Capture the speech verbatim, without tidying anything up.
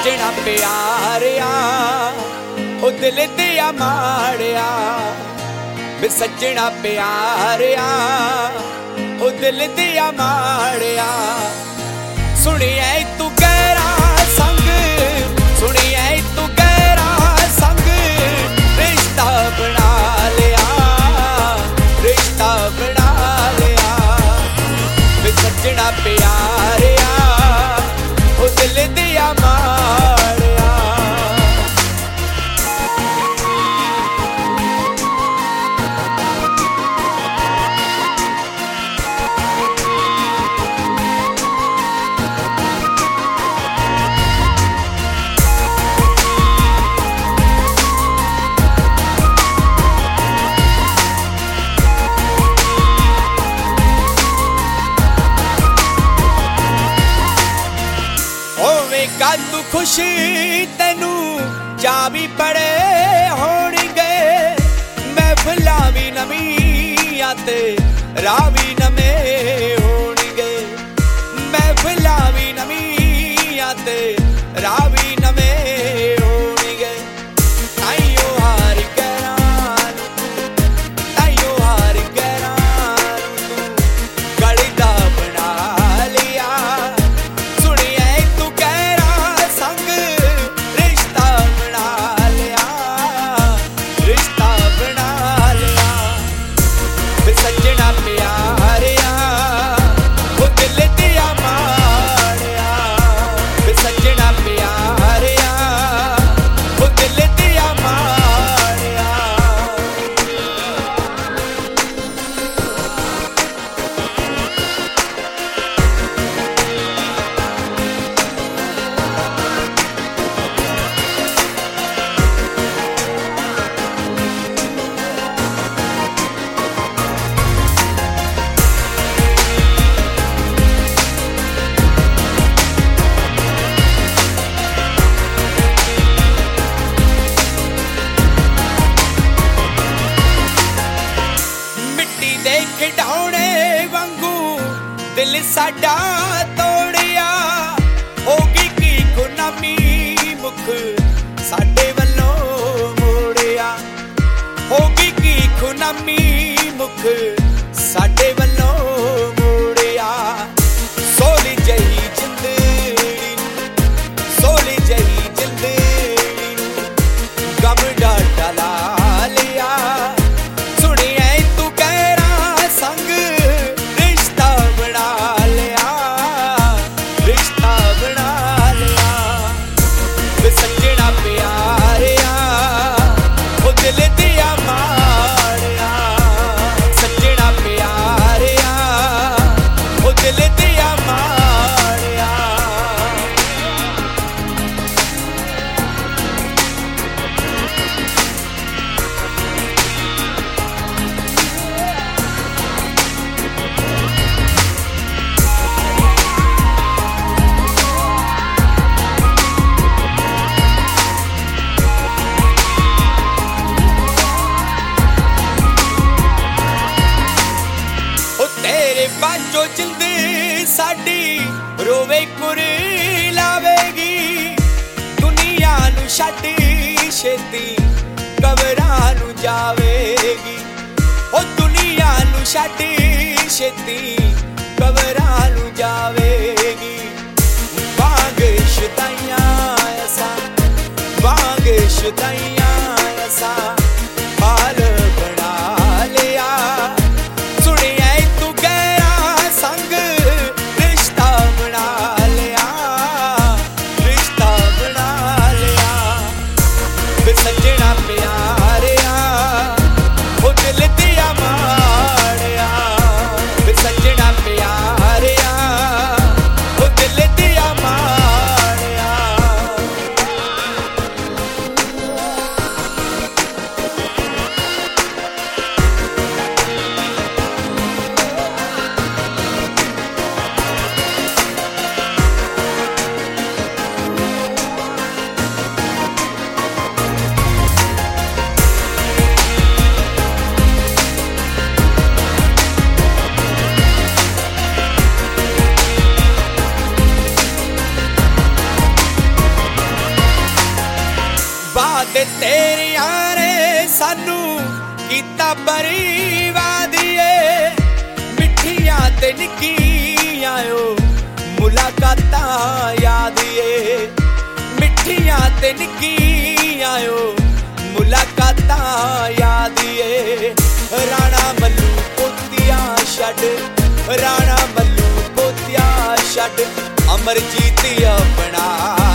सजना प्यारिया ओ दिल दिया माड़िया वे सजना प्यारिया ओ दिल दिया माड़िया सुनिए तू गहरा संग सुनिए तू गहरा संग रिश्ता बना लिया रिश्ता बना लिया वे सजना प्यारिया ओ दिल दिया माड़िया तू खुशी तेनू जा भी पड़े होणगे महफिलां भी नवीं ते राह भी नवे होणगे महफिलां भी नवीं ते राह भी नवे होणगे ताइयों हार गैरां ताइयों हार गैरां गली दा बना लिया सजना प्यारिया ओ दिल दिया माड़िया सजना प्यारिया ओ दिल दिया माड़िया खिडौने वांगू दिल साडा तोड़िया होगी की गुनामी मुख साडे वल्लों मोड़िया होगी की गुनामी मुख साडे वल्लों मोड़िया सोली जही जिंदड़ी सोली जही जिंदड़ी गम डाटा ला लिया सजना प्यारिया ओ दिल दिया माड़िया सजना प्यारिया ओ दिल दिया माड़िया। बाजो जिंदगी साडी रोवे कुरी लावेगी दुनिया नू छड्डी छेती कबरां नू जावेगी ओ दुनिया नू छड्डी छेती कबरां नू जावेगी वांग शताइयां ऐसा वांग शताइयां ऐसा हाल बना लिया सुनिए तू गहरा संग रिश्ता बना लिया रिश्ता बना लिया सजना प्यारिया ओ दिल दिया माड़िया सजना प्यारिया ओ दिल दिया माड़िया। ਦੁਨੀਆਂ ਨੇ ਸਾਨੂੰ ਕੀਤਾ ਬਰਬਾਦੀਏ ਮਿੱਠੀਆਂ ਤੇ ਨਿੱਕੀਆਂ ਓ ਮੁਲਾਕਾਤਾਂ ਯਾਦ ਏ ਮਿੱਠੀਆਂ ਤੇ ਨਿੱਕੀਆਂ ਓ ਮੁਲਾਕਾਤਾਂ ਯਾਦ ਏ ਰਾਣਾ ਮੱਲੂ ਪੋਤੀਆਂ ਛੱਡ ਰਾਣਾ ਮੱਲੂ ਪੋਤੀਆਂ ਛੱਡ ਅਮਰਜੀਤ ਆਪਣਾ